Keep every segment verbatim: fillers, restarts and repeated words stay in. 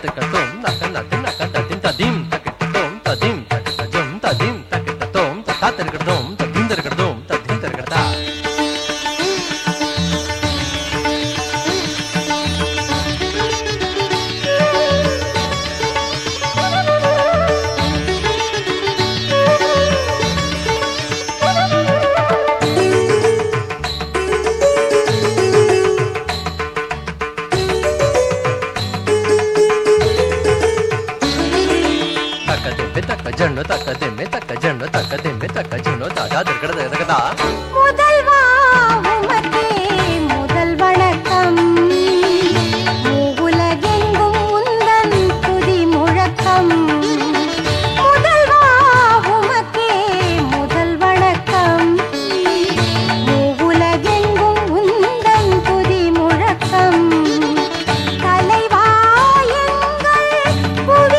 tatum naka natin naka datin tadim takitum tadim takitajum tadim takitatum tatarikadum tadim tarikadum tadim tarikada Jahnu தக்க தெம்மே தக்க ஜன்னு தக்க தெம்மே தக்க ஜன்னு தாதா திருக்கட தகதா முதல்வா உமக்கே முதல் வணக்கம் உலகெங்கும் உந்தன் துதி முழக்கம் முதல்வா உமக்கே முதல் வணக்கம் உலகெங்கும் உந்தன் துதி முழக்கம் தலைவா எங்கள் புவி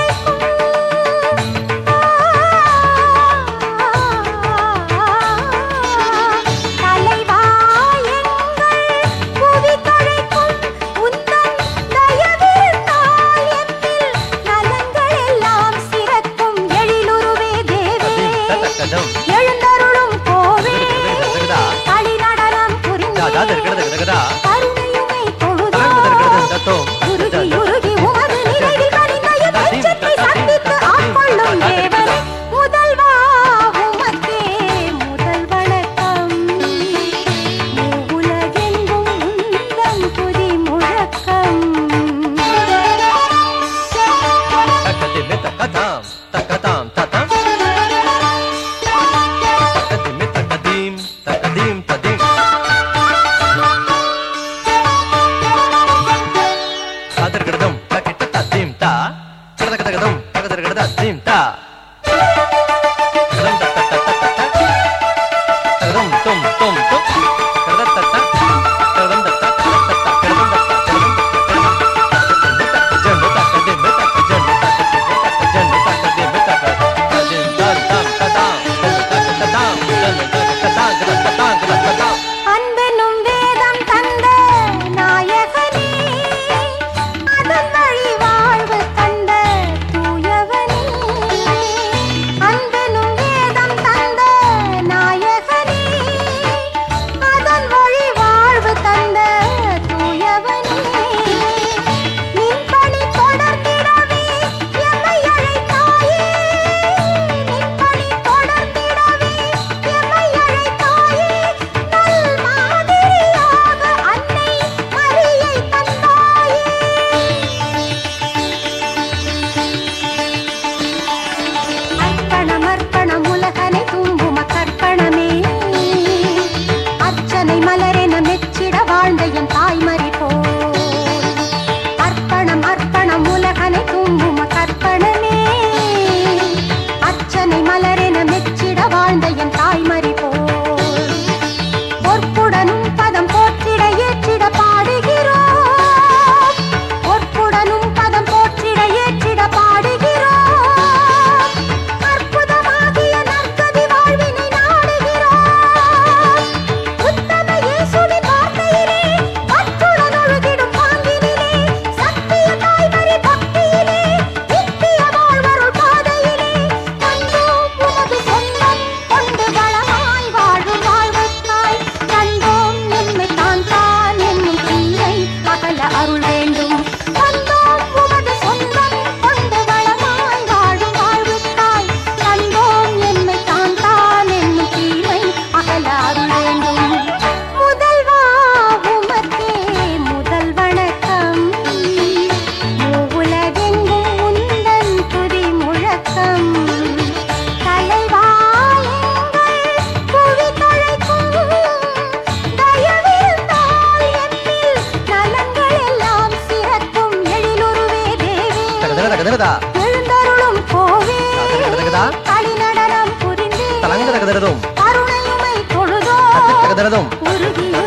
எழுந்தருளும் கோவே களி நடனம் புரிந்து கருணையுமை தொழுதோம் உருகி உருகி உமது நினைவில் கனிந்த என் நெஞ்சத்தை சந்தித்து ஆட்கொள்ளும் தேவனே முதல்வா உமக்கே முதல் வணக்கம் உலகெங்கும் உந்தன் துதி முழக்கம் தக்கதிமே தக்கதாம் தக்கதாம் ததாம் Tadim, tadim. Sadar gerdum, takita tadim ta. Kada kada gerdum, kada kada tadim ta. Gerdum ta ta ta ta ta. Gerdum tum tum tum. Gerdum ta ta. Gerdum ta ta ta ta ta. Gerdum ta ta. Gerdum ta. Jannu ta kadim, ta jannu ta kadim, ta jannu ta kadim, ta kadim ta tam ta tam. Jannu ta ta tam. Jannu ta அன்பெனும் வேதம் தந்த நாயகனே அதன் வழி வாழ்வு தந்த தூயவனே அன்பெனும் வேதம் தந்த நாயகனே அதன் வழி வாழ்வு தந்த தூயவனே நின் பணி தொடர்ந்திடவே எம்மை அழைத்தாயே நின் பணி தொடர்ந்திடவே எம்மை அழைத்தாயே வாழ்ந்த என் தாய்மறி போல் அர்ப்பணம் அர்ப்பணம் உலகனை தும்பும கற்பனமே அச்சனை மலரென மெச்சிட வாழ்ந்த என் தாய்மறி போல் பொற்புடனும் பதம் போற்றிட ஏற்றிட பாடுகிறோம் பொற்புடனும் பதம் போற்றிட ஏற்றிட பாடுகிறோம் அற்புதமாகிய நற்கதி வாழ்வினை நாடுகிறோம் உத்தம இயேசுவின் வார்த்தையிலே பற்றுடன் ஒழுகிடும் பாங்கினிலே சத்திய தாய்மறி பக்தியிலே நித்திய வாழ்வருள் பாதையிலே கண்டோம் உமது சொந்தம் கொண்டு வளமாய் வாழும் வாழ்வுக்காய் கண்டோம் எம்மை தான் தான் என்னும் தீயை அகல அருள் வேண்டும் கண்டோம் உமது சொந்தம் கொண்டு வளமாய் வாழும் வாழ்வுக்காய் கண்டோம் எம்மை தான் தான் என்னும் தீயை அகல அருள் வேண்டும் முதல்வா உமக்கே முதல் வணக்கம் உலகெங்கும் உந்தன் துதி முழக்கம் தலைவா எங்கள் புவி தழைக்கும் தயவிருந்தால் எம்மில் நலங்கள் எல்லாம் சிறக்கும் எழிலுருவே தேவே எழுந்தருளும் கோவே களி நடனம் புரிந்து கருணையுமை தொழுதோம் உருகி